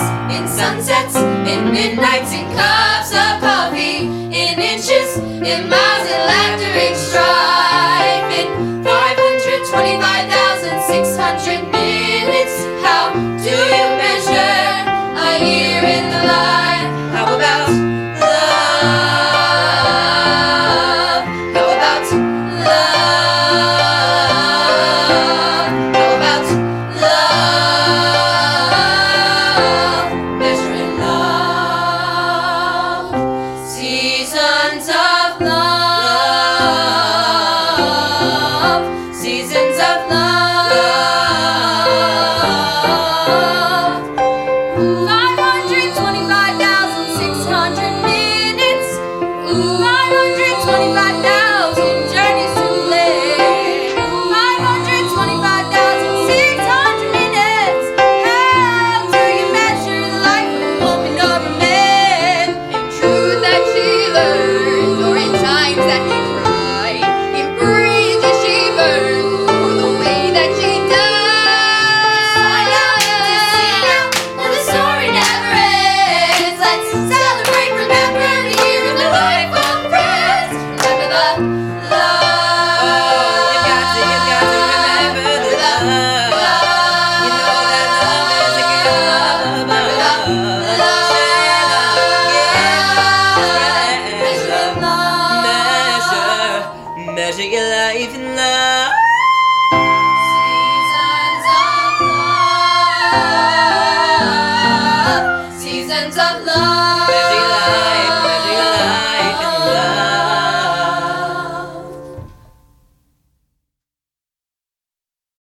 in sunsets, in midnights, in cups of coffee, in inches, in miles, in laughter, in strife, in 525,600 minutes. How do you measure a year in the life? How about love? How about love? How about love? Measuring love. Seasons of love. Seasons of love. 525,600 minutes. 525,000 journeys to live. 525,600 minutes. How do you measure the life of a woman or a man? In truth that she learned, or in times that he cried, in breezes she burned, or the way that she died. And the story never ends. Let's celebrate, remember the year in the life of friends. Remember the love. You got to remember the love. You know that love is a gift. Measure your life in love.